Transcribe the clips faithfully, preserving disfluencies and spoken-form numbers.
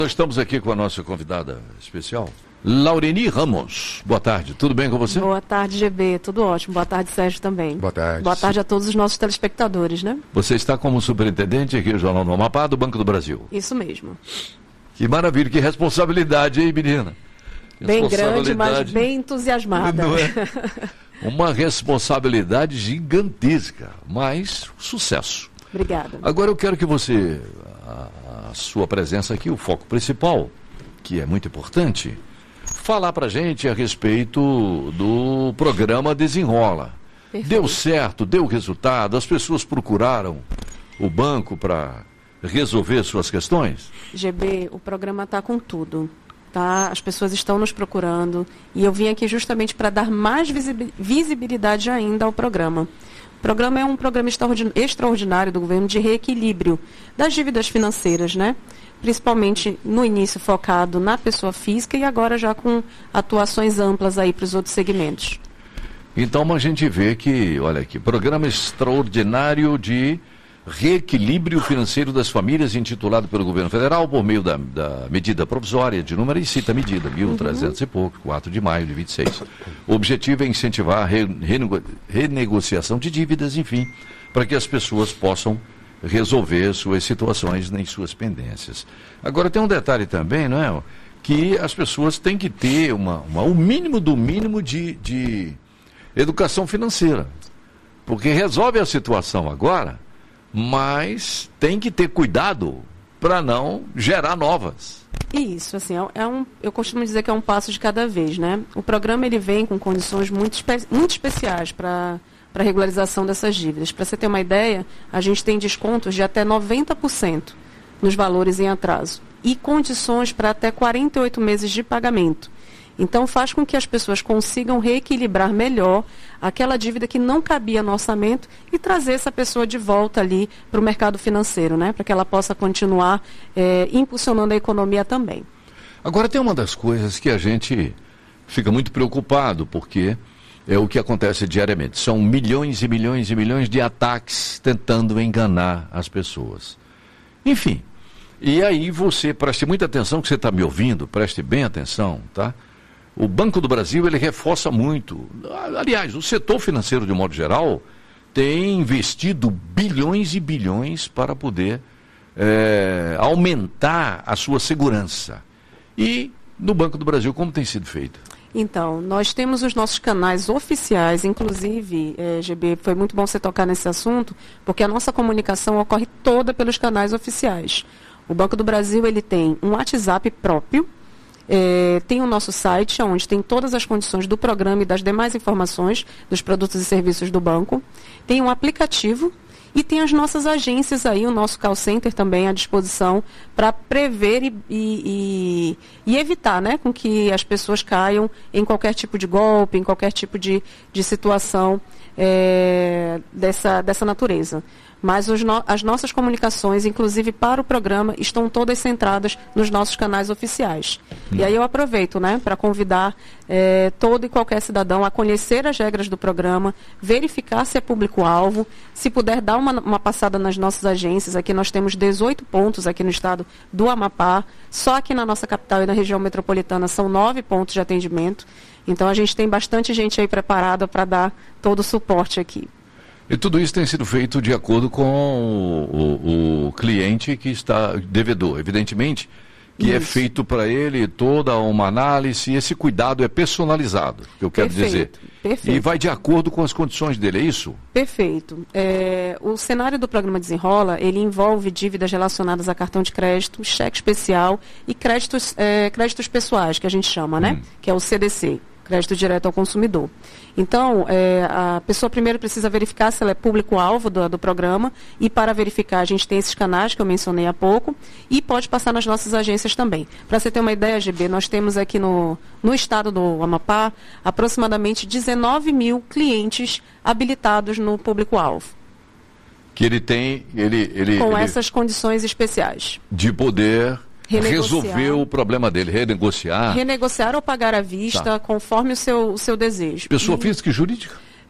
Nós estamos aqui com a nossa convidada especial, Laureni Ramos. Boa tarde, tudo bem com você? Boa tarde, G B, tudo ótimo. Boa tarde, Sérgio, também. Boa tarde. Boa tarde a todos os nossos telespectadores, né? Você está como superintendente aqui no Jornal do Amapá, do Banco do Brasil. Isso mesmo. Que maravilha, que responsabilidade, hein, menina? Bem grande, mas bem entusiasmada. Não é? Uma responsabilidade gigantesca, mas sucesso. Obrigada. Agora eu quero que você, a, a sua presença aqui, o foco principal, que é muito importante, falar pra gente a respeito do programa Desenrola. Perfeito. Deu certo, deu resultado, as pessoas procuraram o banco para resolver suas questões? G B, o programa está com tudo. Tá? As pessoas estão nos procurando e eu vim aqui justamente para dar mais visibilidade ainda ao programa. O programa é um programa extraordinário do governo de reequilíbrio das dívidas financeiras, né? Principalmente no início focado na pessoa física e agora já com atuações amplas aí para os outros segmentos. Então a gente vê que, olha aqui, programa extraordinário de reequilíbrio financeiro das famílias, intitulado pelo governo federal por meio da, da medida provisória de número, e cita a medida, mil e trezentos uhum. e pouco, quatro de maio de vinte e seis. O objetivo é incentivar a re, renego, renegociação de dívidas, enfim, para que as pessoas possam resolver suas situações nem suas pendências. Agora tem um detalhe também, não é? Que as pessoas têm que ter uma, uma, o mínimo do mínimo de, de educação financeira, porque resolve a situação agora, mas tem que ter cuidado para não gerar novas. Isso, assim, é um, eu costumo dizer que é um passo de cada vez, né? O programa ele vem com condições muito, espe muito especiais para para regularização dessas dívidas. Para você ter uma ideia, a gente tem descontos de até noventa por cento nos valores em atraso e condições para até quarenta e oito meses de pagamento. Então, faz com que as pessoas consigam reequilibrar melhor aquela dívida que não cabia no orçamento e trazer essa pessoa de volta ali para o mercado financeiro, né? Para que ela possa continuar é, impulsionando a economia também. Agora, tem uma das coisas que a gente fica muito preocupado, porque é o que acontece diariamente. São milhões e milhões e milhões de ataques tentando enganar as pessoas. Enfim, e aí você preste muita atenção, que você está me ouvindo, preste bem atenção, tá? O Banco do Brasil, ele reforça muito. Aliás, o setor financeiro, de um modo geral, tem investido bilhões e bilhões para poder é, aumentar a sua segurança. E no Banco do Brasil, como tem sido feito? Então, nós temos os nossos canais oficiais, inclusive, é, G B, foi muito bom você tocar nesse assunto, porque a nossa comunicação ocorre toda pelos canais oficiais. O Banco do Brasil, ele tem um WhatsApp próprio, É, tem o nosso site, onde tem todas as condições do programa e das demais informações dos produtos e serviços do banco. Tem um aplicativo e tem as nossas agências aí, o nosso call center também à disposição para prever e, e, e evitar, né, com que as pessoas caiam em qualquer tipo de golpe, em qualquer tipo de, de situação é, dessa, dessa natureza. Mas os no, as nossas comunicações, inclusive para o programa, estão todas centradas nos nossos canais oficiais. Hum. E aí eu aproveito, né, para convidar é, todo e qualquer cidadão a conhecer as regras do programa, verificar se é público-alvo, se puder dar uma, uma passada nas nossas agências. Aqui nós temos dezoito pontos aqui no estado do Amapá, só aqui na nossa capital e na região metropolitana são nove pontos de atendimento. Então a gente tem bastante gente aí preparada para dar todo o suporte aqui. E tudo isso tem sido feito de acordo com o, o, o cliente que está devedor. Evidentemente que isso. É feito para ele toda uma análise, e esse cuidado é personalizado, que eu quero perfeito, dizer. Perfeito. E vai de acordo com as condições dele, é isso? Perfeito. É, o cenário do programa Desenrola, ele envolve dívidas relacionadas a cartão de crédito, cheque especial e créditos, é, créditos pessoais, que a gente chama, né? Hum. Que é o C D C. Crédito direto ao consumidor. Então, é, a pessoa primeiro precisa verificar se ela é público-alvo do, do programa, e para verificar a gente tem esses canais que eu mencionei há pouco, e pode passar nas nossas agências também. Para você ter uma ideia, G B, nós temos aqui no, no estado do Amapá aproximadamente dezenove mil clientes habilitados no público-alvo. Que ele tem... Ele, ele, Com ele, essas condições especiais. De poder... resolver o problema dele, renegociar. Renegociar ou pagar à vista, tá, conforme o seu, o seu desejo. Pessoa e... física e jurídica?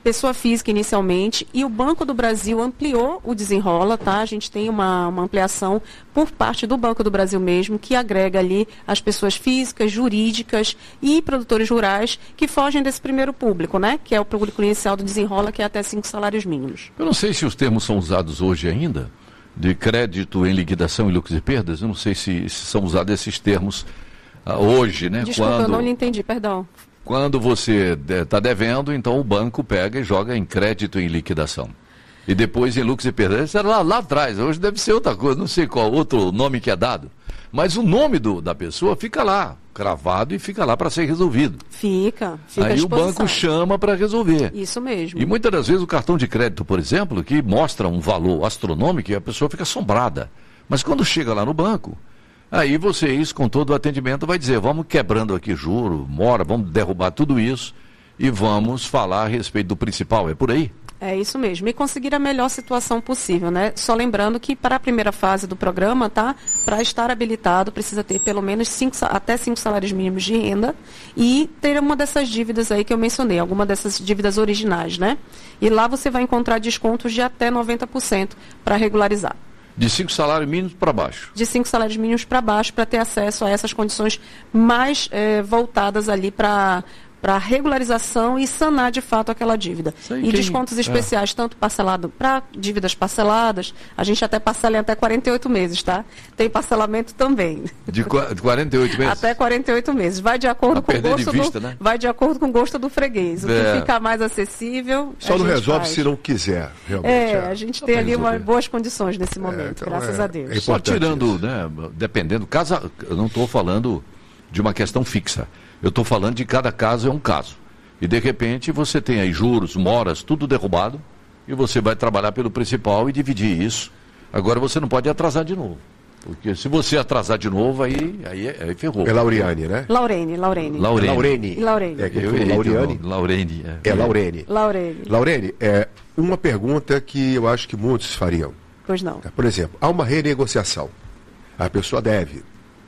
pessoa física inicialmente, e o Banco do Brasil ampliou o Desenrola, tá? A gente tem uma, uma ampliação por parte do Banco do Brasil mesmo, que agrega ali as pessoas físicas, jurídicas e produtores rurais que fogem desse primeiro público, né? Que é o público inicial do Desenrola, que é até cinco salários mínimos. Eu não sei se os termos são usados hoje ainda, de crédito em liquidação e lucros e perdas, eu não sei se, se são usados esses termos uh, hoje, né? Desculpa, Quando... eu não lhe entendi, perdão. Quando você está devendo, então o banco pega e joga em crédito em liquidação. E depois em lucros e perdas. Isso era lá, lá atrás, hoje deve ser outra coisa, não sei qual outro nome que é dado. Mas o nome do, da pessoa fica lá, cravado, e fica lá para ser resolvido. Fica, fica Aí o banco chama para resolver. Isso mesmo. E muitas das vezes o cartão de crédito, por exemplo, que mostra um valor astronômico, e a pessoa fica assombrada. Mas quando chega lá no banco... Aí vocês, com todo o atendimento, vai dizer, vamos quebrando aqui juro, mora, vamos derrubar tudo isso e vamos falar a respeito do principal, é por aí? É isso mesmo, e conseguir a melhor situação possível, né? Só lembrando que para a primeira fase do programa, tá? Para estar habilitado, precisa ter pelo menos cinco, até cinco salários mínimos de renda e ter uma dessas dívidas aí que eu mencionei, alguma dessas dívidas originais, né? E lá você vai encontrar descontos de até noventa por cento para regularizar. De cinco salários mínimos para baixo. De cinco salários mínimos para baixo, para ter acesso a essas condições mais eh, voltadas ali para para regularização e sanar de fato aquela dívida. E quem... descontos especiais, é. tanto parcelado para dívidas parceladas, a gente até parcela em até quarenta e oito meses, tá? Tem parcelamento também. De, de quarenta e oito meses? Até quarenta e oito meses. Vai de acordo com o gosto vista, do, né? vai de acordo com o gosto do freguês. O é. que ficar mais acessível. Só não resolve faz. se não quiser, realmente. É, é. a gente Só tem ali uma, boas condições nesse momento, é, então graças é, a Deus. É Só tirando, né, dependendo, casa, eu não estou falando de uma questão fixa. Eu estou falando de cada caso é um caso. E, de repente, você tem aí juros, moras, tudo derrubado, e você vai trabalhar pelo principal e dividir isso. Agora, você não pode atrasar de novo. Porque se você atrasar de novo, aí, aí, aí ferrou. É Lauriane, né? Laurene, Laurene. Laurene. Laurene. Laurene. É, que eu, Lauriane. Laurene. É, é Laurene. Laurene. Laurene, é uma pergunta que eu acho que muitos fariam. Pois não. Por exemplo, há uma renegociação. A pessoa deve.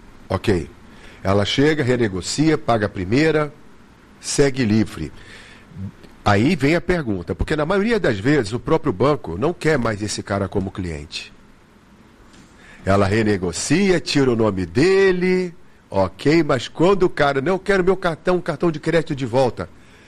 Ok. Ela chega, renegocia, paga a primeira... segue livre. Aí vem a pergunta, porque na maioria das vezes o próprio banco não quer mais esse cara como cliente. Ela renegocia, tira o nome dele, ok, mas quando o cara, não, eu quero meu cartão, cartão de crédito de volta,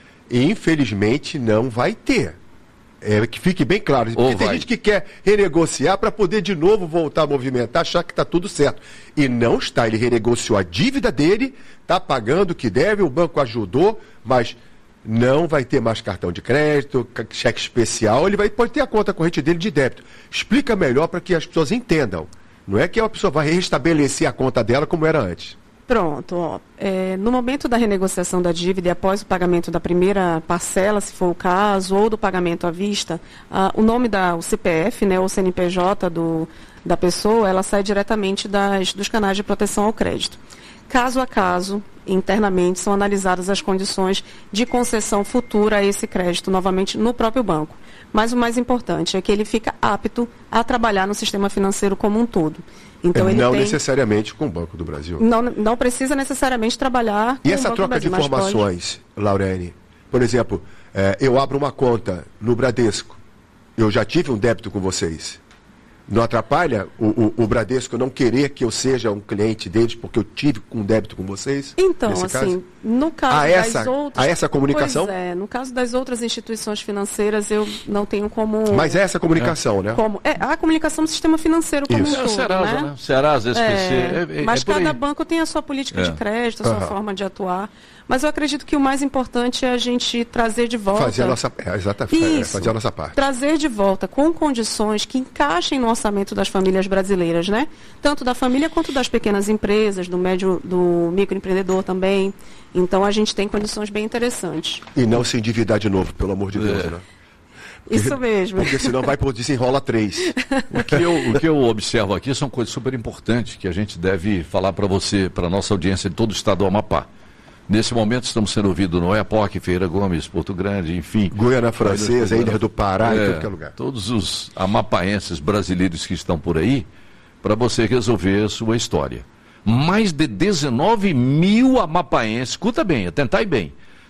infelizmente não vai ter. É, que fique bem claro, porque Ou tem vai. gente que quer renegociar para poder de novo voltar a movimentar, achar que está tudo certo. E não está, ele renegociou a dívida dele, está pagando o que deve, o banco ajudou, mas não vai ter mais cartão de crédito, cheque especial, ele vai, pode ter a conta corrente dele de débito. Explica melhor para que as pessoas entendam. Não é que a pessoa vai restabelecer a conta dela como era antes. Pronto, ó. É, no momento da renegociação da dívida e após o pagamento da primeira parcela, se for o caso, ou do pagamento à vista, ah, o nome da o C P F, né, ou C N P J do, da pessoa, ela sai diretamente das, dos canais de proteção ao crédito. Caso a caso, internamente, são analisadas as condições de concessão futura a esse crédito, novamente no próprio banco. Mas o mais importante é que ele fica apto a trabalhar no sistema financeiro como um todo. Então, ele não tem... necessariamente com o Banco do Brasil. Não, não precisa necessariamente trabalhar com E essa o Banco troca do de Brasil, informações, pode... Laurene? Por exemplo, é, eu abro uma conta no Bradesco. Eu já tive um débito com vocês. Não atrapalha o, o, o Bradesco não querer que eu seja um cliente deles porque eu tive um débito com vocês? Então, nesse assim, caso? no caso há essa, das outras... há essa comunicação? Pois é, no caso das outras instituições financeiras, eu não tenho como... Mas é essa comunicação, é. né? Como, é, a comunicação do sistema financeiro como Isso. um É o todo, Serasa, né? né? Serasa, S P C. É, É, é, mas é por cada aí. banco tem a sua política É. de crédito, a sua Aham. forma de atuar. Mas eu acredito que o mais importante é a gente trazer de volta... Fazer a nossa, é, exatamente, é, Isso. fazer a nossa parte. Trazer de volta com condições que encaixem no orçamento das famílias brasileiras, né? Tanto da família quanto das pequenas empresas, do médio, do microempreendedor também. Então a gente tem condições bem interessantes. E não se endividar de novo, pelo amor de Deus, É. né? Isso mesmo. Porque senão vai por desenrola três. O que, eu, o que eu observo aqui são coisas super importantes que a gente deve falar para você, para a nossa audiência de todo o estado do Amapá. Nesse momento estamos sendo ouvidos no Oiapoque, Feira Gomes, Porto Grande, enfim. Guiana Francesa, Ilha do Pará, É, em todo que é lugar. Todos os amapaenses brasileiros que estão por aí, para você resolver a sua história. Mais de dezenove mil amapaenses, escuta bem, atentai bem,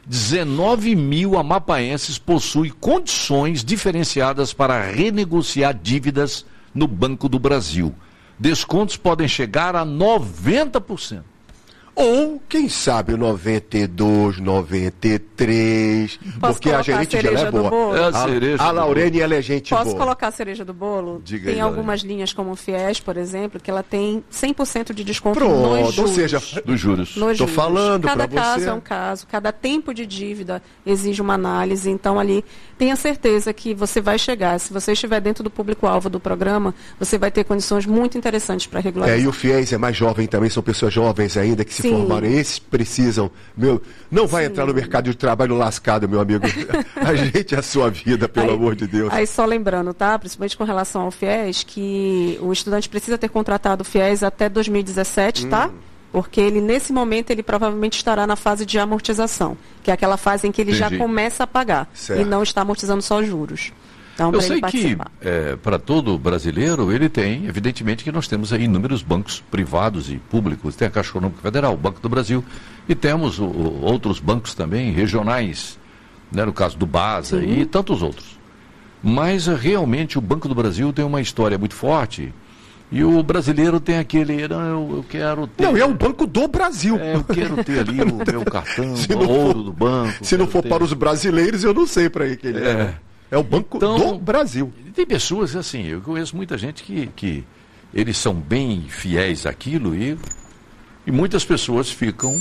dezenove mil amapaenses possuem condições diferenciadas para renegociar dívidas no Banco do Brasil. Descontos podem chegar a noventa por cento. Ou, quem sabe, o noventa e dois, noventa e três, Posso porque a gerente já é boa. É a cereja a, a do Laurene, ela é gente Posso boa. colocar a cereja do bolo? Diga tem aí, algumas linhas como o FIES, por exemplo, que ela tem cem por cento de desconto Pronto, nos ou juros. seja, Dos juros. Nos Tô juros. falando Cada pra caso você. é um caso, cada tempo de dívida exige uma análise, então ali tenha certeza que você vai chegar. Se você estiver dentro do público-alvo do programa, você vai ter condições muito interessantes para regularizar. É, e o FIES é mais jovem também, são pessoas jovens ainda que se Sim. formaram. Esses precisam, meu, não vai Sim. entrar no mercado de trabalho lascado, meu amigo. Ajeite a sua vida, pelo Aí- amor de Deus. Aí só lembrando, tá? Principalmente com relação ao FIES, que o estudante precisa ter contratado o FIES até dois mil e dezessete, tá? Hum. Porque ele, nesse momento, ele provavelmente estará na fase de amortização, que é aquela fase em que ele Entendi. já começa a pagar Certo. e não está amortizando só os juros. Então, Eu para ele sei que, participar. para todo brasileiro, ele tem, evidentemente, que nós temos aí inúmeros bancos privados e públicos. Tem a Caixa Econômica Federal, o Banco do Brasil, e temos o, o, outros bancos também, regionais, né, no caso do BASA Sim. e tantos outros. Mas, eh, realmente, o Banco do Brasil tem uma história muito forte e o brasileiro tem aquele, não, eu, eu quero ter... Não, é o Banco do Brasil. É, eu quero ter ali o meu cartão, Se o não ouro for- do banco. Se não quero for ter- para os brasileiros, eu não sei para que ele é. É. É o Banco Então- do Brasil. Tem pessoas, assim, eu conheço muita gente que, que eles são bem fiéis àquilo e, e muitas pessoas ficam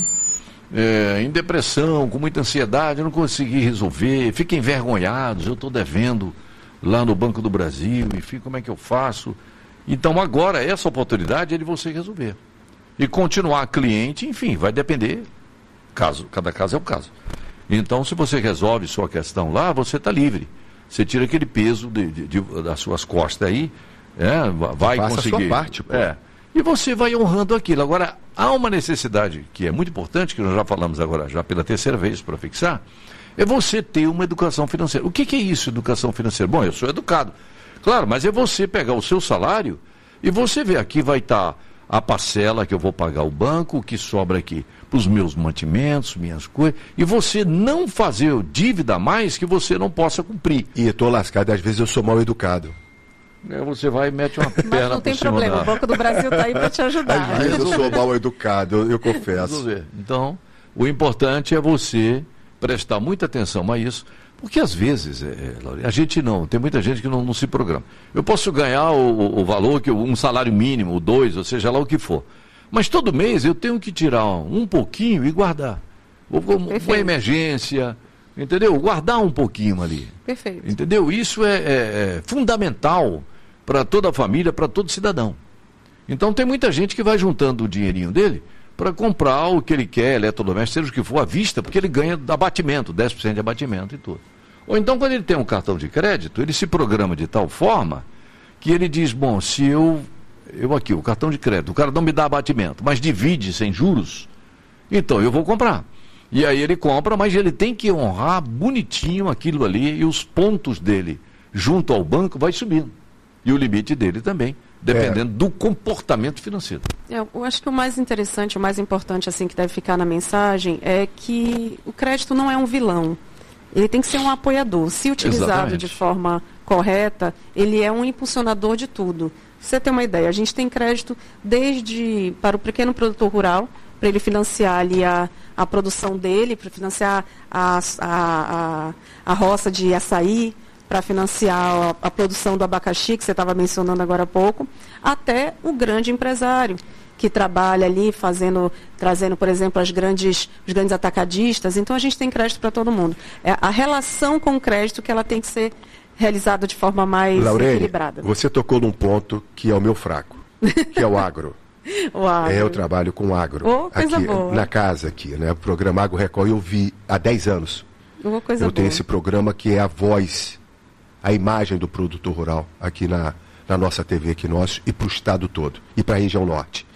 é, em depressão, com muita ansiedade, eu não consegui resolver, ficam envergonhados, eu estou devendo lá no Banco do Brasil, enfim, como é que eu faço? Então agora, essa oportunidade é de você resolver. E continuar cliente, enfim, vai depender, caso, cada caso é um caso. Então, se você resolve sua questão lá, você está livre. Você tira aquele peso de, de- de- das suas costas aí, é, va- vai Faça a conseguir. sua parte, pô. É, e você vai honrando aquilo. Agora, há uma necessidade que é muito importante, que nós já falamos agora, já pela terceira vez para fixar, é você ter uma educação financeira. O que, que é isso, educação financeira? Bom, eu sou educado. Claro, mas é você pegar o seu salário e você ver, aqui vai estar a parcela que eu vou pagar ao banco, o que sobra aqui para os meus mantimentos, minhas coisas, e você não fazer dívida a mais que você não possa cumprir. E eu tô lascado, às vezes eu sou mal educado. Aí você vai e mete uma Mas perna não tem por cima problema, da- o Banco do Brasil está aí para te ajudar. Às vezes eu sou mal educado, eu, eu confesso. resolver. Então, o importante é você prestar muita atenção a isso, porque às vezes, é, é, Laura, a gente não, tem muita gente que não, não se programa. Eu posso ganhar o, o- o valor, que eu- um salário mínimo, dois, ou seja lá o que for. Mas todo mês eu tenho que tirar um pouquinho e guardar. Ou com uma Perfeito. emergência, entendeu? Guardar um pouquinho ali. Perfeito. Entendeu? Isso é, é- é fundamental para toda a família, para todo cidadão. Então tem muita gente que vai juntando o dinheirinho dele para comprar o que ele quer, eletrodoméstico, seja o que for, à vista, porque ele ganha abatimento, dez por cento de abatimento e tudo. Ou então, quando ele tem um cartão de crédito, ele se programa de tal forma que ele diz, bom, se eu, eu aqui, o cartão de crédito, o cara não me dá abatimento, mas divide sem juros, então eu vou comprar. E aí ele compra, mas ele tem que honrar bonitinho aquilo ali e os pontos dele junto ao banco vai subindo. E o limite dele também, dependendo do comportamento financeiro. Eu, eu acho que o mais interessante, o mais importante assim que deve ficar na mensagem é que o crédito não é um vilão. Ele tem que ser um apoiador. Se utilizado Exatamente. de forma correta, ele é um impulsionador de tudo. Pra você ter uma ideia, a gente tem crédito desde para o pequeno produtor rural, para ele financiar ali a, a produção dele, para financiar a, a, a, a roça de açaí, para financiar a, a produção do abacaxi, que você estava mencionando agora há pouco, até o grande empresário, que trabalha ali fazendo, trazendo, por exemplo, as grandes, os grandes atacadistas. Então, a gente tem crédito para todo mundo. É a relação com o crédito que ela tem que ser realizada de forma mais Laurene, equilibrada. você tocou num ponto que é o meu fraco, que é o agro. O agro. É, eu trabalho com agro. Oh, coisa aqui, boa. na casa aqui, né? O programa Agro Record eu vi há dez anos. Uma coisa eu tenho boa. esse programa que é a voz, a imagem do produtor rural aqui na, na nossa T V aqui nosso e para o estado todo e para a região norte.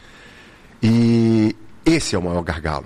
E esse é o maior gargalo.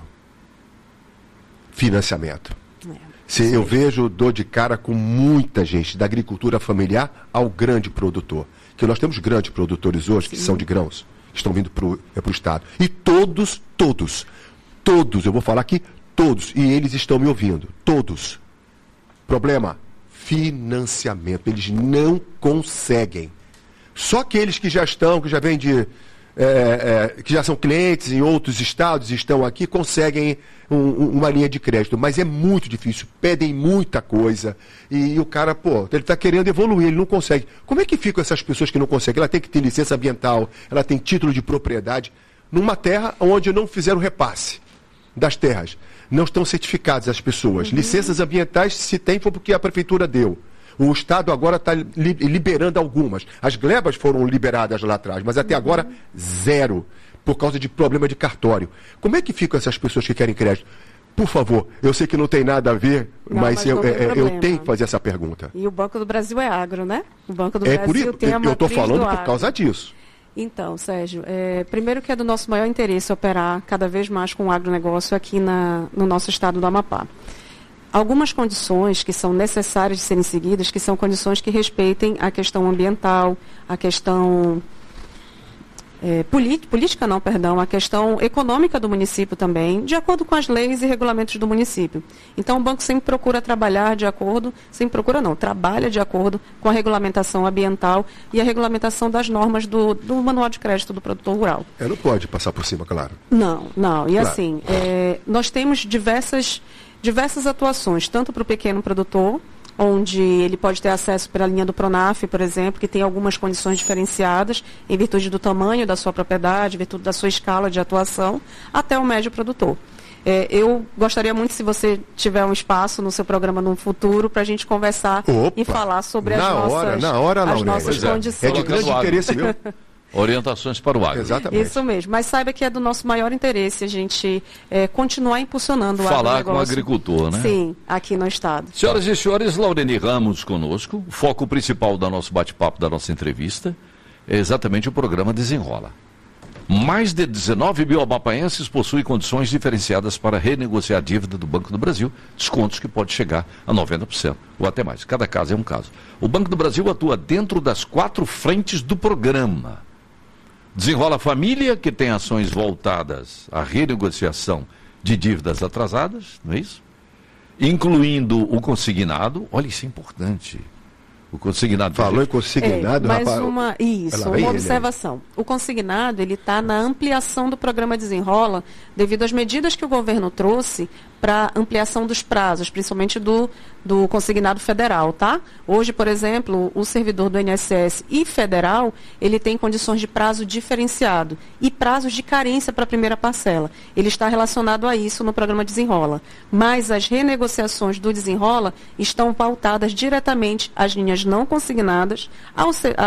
Financiamento. É, Se eu vejo, dou de cara com muita gente, da agricultura familiar ao grande produtor. Que nós temos grandes produtores hoje que são de grãos, que estão vindo para o é pro estado. E todos, todos, todos, eu vou falar aqui, Todos. E eles estão me ouvindo. Todos. Problema? Financiamento. Eles não conseguem. Só aqueles que já estão, que já vêm de... É, é, que já são clientes em outros estados e estão aqui, conseguem um, um, uma linha de crédito. Mas é muito difícil. Pedem muita coisa. E, e o cara, pô, ele está querendo evoluir, ele não consegue. Como é que ficam essas pessoas que não conseguem? Ela tem que ter licença ambiental, ela tem título de propriedade, numa terra onde não fizeram repasse das terras. Não estão certificadas as pessoas. Uhum. Licenças ambientais, se tem, foi porque a prefeitura deu. O Estado agora está li liberando algumas. As glebas foram liberadas lá atrás, mas até uhum. agora, zero. Por causa de problema de cartório. Como é que ficam essas pessoas que querem crédito? Por favor, eu sei que não tem nada a ver, não, mas, mas eu, é, eu tenho que fazer essa pergunta. E o Banco do Brasil é agro, né? O Banco do é Brasil por isso, tem a matriz eu estou falando do por agro. causa disso. Então, Sérgio, é, primeiro que é do nosso maior interesse operar cada vez mais com o agronegócio aqui na, no nosso estado do Amapá. Algumas condições que são necessárias de serem seguidas, que são condições que respeitem a questão ambiental, a questão é, política, não, perdão, a questão econômica do município também, de acordo com as leis e regulamentos do município. Então, o banco sempre procura trabalhar de acordo, sempre procura não, trabalha de acordo com a regulamentação ambiental e a regulamentação das normas do, do Manual de Crédito do Produtor Rural. É, não pode passar por cima, claro. Não, não. E claro. assim, é, nós temos diversas... diversas atuações, tanto para o pequeno produtor, onde ele pode ter acesso pela linha do Pronaf, por exemplo, que tem algumas condições diferenciadas, em virtude do tamanho da sua propriedade, em virtude da sua escala de atuação, até o médio produtor. É, eu gostaria muito, se você tiver um espaço no seu programa no futuro, para a gente conversar Opa, e falar sobre as na nossas, hora, na hora, as nossas é. condições. É de grande interesse meu. Orientações para o agro. Exatamente. Isso mesmo, mas saiba que é do nosso maior interesse a gente é, continuar impulsionando o Falar agronegócio. com o agricultor, né? Sim, aqui no estado. Senhoras e senhores, Laureni Ramos conosco. O foco principal do nosso bate-papo, da nossa entrevista, é exatamente o programa Desenrola. Mais de dezenove mil amapaenses possuem condições diferenciadas para renegociar a dívida do Banco do Brasil, descontos que pode chegar a noventa por cento ou até mais. Cada caso é um caso. O Banco do Brasil atua dentro das quatro frentes do programa. Desenrola a Família, que tem ações voltadas à renegociação de dívidas atrasadas, não é isso? Incluindo o consignado. Olha, isso é importante. O consignado... Falou em consignado, é, mais rapaz. uma, isso, uma observação. O consignado, ele está na ampliação do programa Desenrola, devido às medidas que o governo trouxe para ampliação dos prazos, principalmente do, do consignado federal, tá? Hoje, por exemplo, o servidor do I N S S e federal, ele tem condições de prazo diferenciado e prazos de carência para a primeira parcela. Ele está relacionado a isso no programa Desenrola. Mas as renegociações do Desenrola estão pautadas diretamente às linhas não consignadas, ao,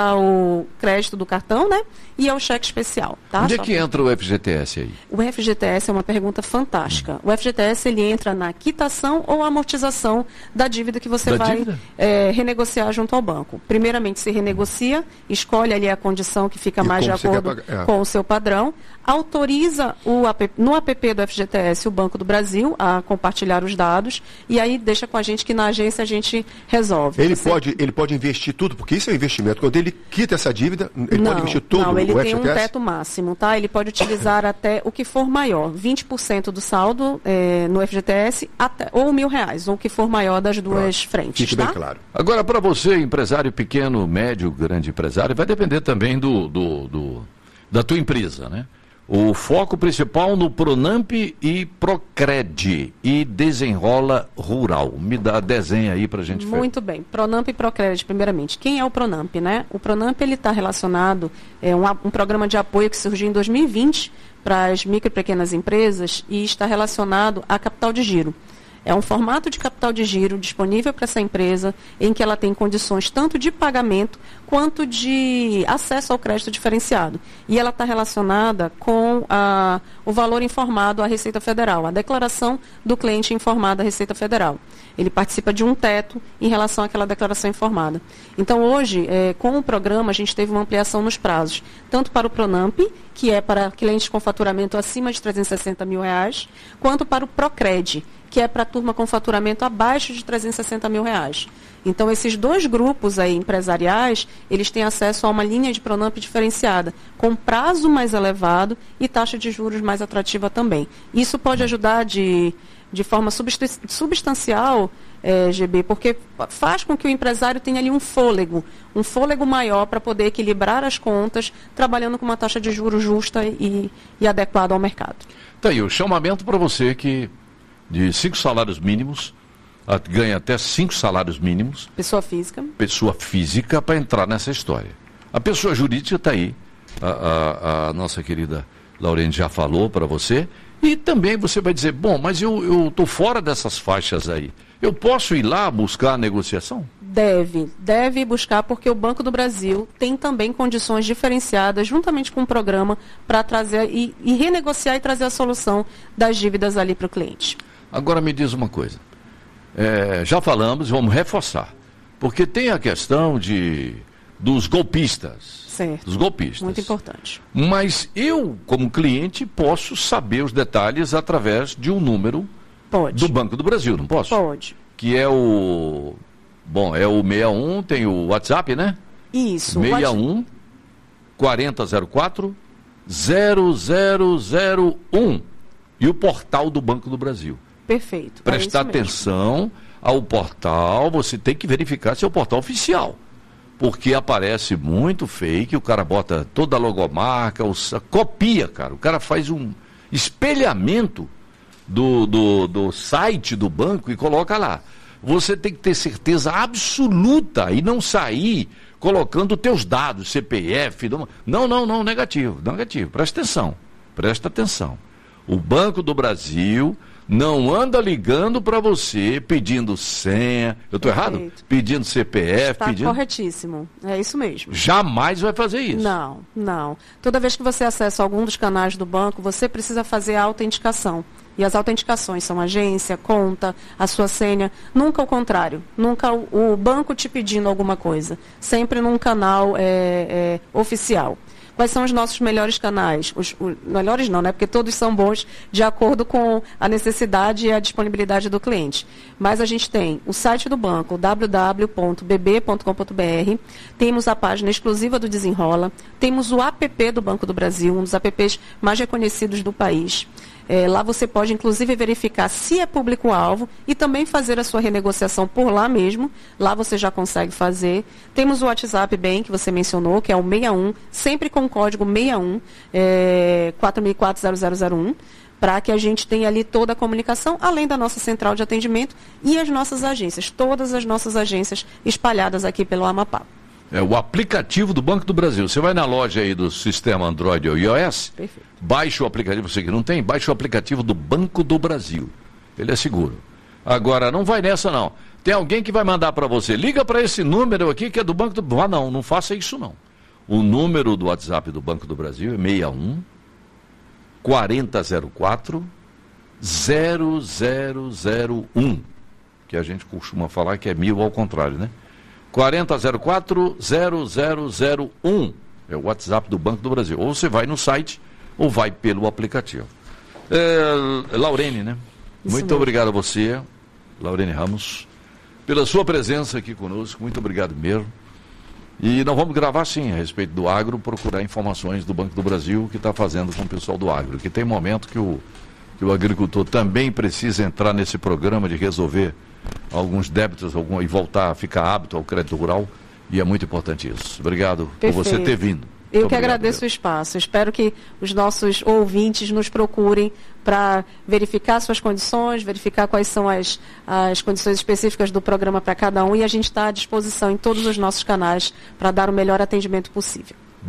ao crédito do cartão, né? E ao cheque especial, tá? Onde é Só que pra... entra o F G T S aí? O F G T S é uma pergunta fantástica. O F G T S, ele entra na quitação ou amortização da dívida que você da vai é, renegociar junto ao banco. Primeiramente, se renegocia, escolhe ali a condição que fica E mais de acordo é. com o seu padrão, autoriza o app, no app do F G T S o Banco do Brasil a compartilhar os dados e aí deixa com a gente que na agência a gente resolve. Ele, você... pode, ele pode investir tudo, porque isso é um investimento. Quando ele quita essa dívida, ele não, pode investir tudo não, ele no tem F G T S? Um teto máximo, tá? Ele pode utilizar até o que for maior, vinte por cento do saldo é, no F G T S, até, ou mil reais, ou o que for maior das duas Pronto. frentes, Fique tá? bem claro. Agora, para você, empresário pequeno, médio, grande empresário, vai depender também do, do, do, da tua empresa, né? O foco principal no Pronamp e Procred e Desenrola Rural. Me dá desenho aí para a gente ver. Muito bem. Pronamp e Procred, primeiramente. Quem é o Pronamp, né? O Pronamp, ele está relacionado, é um, um programa de apoio que surgiu em dois mil e vinte para as micro e pequenas empresas e está relacionado a capital de giro. É um formato de capital de giro disponível para essa empresa, em que ela tem condições tanto de pagamento quanto de acesso ao crédito diferenciado. E ela está relacionada com a, o valor informado à Receita Federal, a declaração do cliente informado à Receita Federal. Ele participa de um teto em relação àquela declaração informada. Então, hoje, é, com o programa, a gente teve uma ampliação nos prazos, tanto para o Pronamp, que é para clientes com faturamento acima de trezentos e sessenta mil reais, quanto para o Procred, que é para a turma com faturamento abaixo de trezentos e sessenta mil reais. Então, esses dois grupos aí empresariais, eles têm acesso a uma linha de Pronamp diferenciada, com prazo mais elevado e taxa de juros mais atrativa também. Isso pode ajudar de, de forma substancial, é, G B, porque faz com que o empresário tenha ali um fôlego, um fôlego maior para poder equilibrar as contas, trabalhando com uma taxa de juros justa e, e adequada ao mercado. Tá aí o chamamento para você que de cinco salários mínimos, a, ganha até cinco salários mínimos. Pessoa física. Pessoa física para entrar nessa história. A pessoa jurídica está aí. A, a, a nossa querida Laurene já falou para você. E também você vai dizer, bom, mas eu estou fora dessas faixas aí. Eu posso ir lá buscar a negociação? Deve, deve buscar, porque o Banco do Brasil tem também condições diferenciadas, juntamente com o programa, para trazer e, e renegociar e trazer a solução das dívidas ali para o cliente. Agora me diz uma coisa. É, já falamos, vamos reforçar. Porque tem a questão de, dos golpistas. Certo. Dos golpistas. Muito importante. Mas eu, como cliente, posso saber os detalhes através de um número Pode. do Banco do Brasil, não posso? Pode. Que é o... Bom, é o sessenta e um, tem o WhatsApp, né? Isso. sessenta e um, quarenta zero quatro, zero zero zero um. E o portal do Banco do Brasil. Perfeito. Prestar é atenção ao portal, você tem que verificar se é o portal oficial. Porque aparece muito fake, o cara bota toda a logomarca, o, copia, cara. O cara faz um espelhamento do, do, do site do banco e coloca lá. Você tem que ter certeza absoluta e não sair colocando teus dados, C P F. Não, não, não, negativo, negativo. Presta atenção, presta atenção. O Banco do Brasil não anda ligando para você pedindo senha. Eu estou errado? Pedindo C P F. Está pedindo... corretíssimo. É isso mesmo. Jamais vai fazer isso. Não, não. Toda vez que você acessa algum dos canais do banco, você precisa fazer a autenticação. E as autenticações são agência, conta, a sua senha. Nunca o contrário. Nunca o, o banco te pedindo alguma coisa. Sempre num canal é, é, oficial. Quais são os nossos melhores canais? Os, os melhores não, né? Porque todos são bons de acordo com a necessidade e a disponibilidade do cliente. Mas a gente tem o site do banco, w w w ponto b b ponto com ponto b r. Temos a página exclusiva do Desenrola. Temos o app do Banco do Brasil, um dos apps mais reconhecidos do país. É, lá você pode, inclusive, verificar se é público-alvo e também fazer a sua renegociação por lá mesmo. Lá você já consegue fazer. Temos o WhatsApp bem, que você mencionou, que é o sessenta e um, sempre com o código sessenta e um, é, quatro mil e quatro zero zero zero um, para que a gente tenha ali toda a comunicação, além da nossa central de atendimento e as nossas agências, todas as nossas agências espalhadas aqui pelo Amapá. É o aplicativo do Banco do Brasil. Você vai na loja aí do sistema Android ou iOS, Perfeito. Baixa o aplicativo, você que não tem, baixa o aplicativo do Banco do Brasil. Ele é seguro. Agora, não vai nessa não. Tem alguém que vai mandar para você, liga para esse número aqui que é do Banco do Brasil. Ah, não, não faça isso não. O número do WhatsApp do Banco do Brasil é sessenta e um, quarenta zero quatro, zero zero zero um. Que a gente costuma falar que é mil ao contrário, né? quarenta zero quatro, zero zero zero um é o WhatsApp do Banco do Brasil. Ou você vai no site ou vai pelo aplicativo. É, Laurene, né? Isso Muito mesmo. obrigado a você, Laurene Ramos, pela sua presença aqui conosco. Muito obrigado mesmo. E nós vamos gravar sim a respeito do agro, procurar informações do Banco do Brasil, o que está fazendo com o pessoal do agro. Que tem momento que o, que o agricultor também precisa entrar nesse programa de resolver alguns débitos algum, e voltar a ficar hábito ao crédito rural, e é muito importante isso. Obrigado Perfeito. por você ter vindo. Eu Muito que obrigado, agradeço meu. o espaço. Espero que os nossos ouvintes nos procurem para verificar suas condições, verificar quais são as, as condições específicas do programa para cada um, e a gente está à disposição em todos os nossos canais para dar o melhor atendimento possível.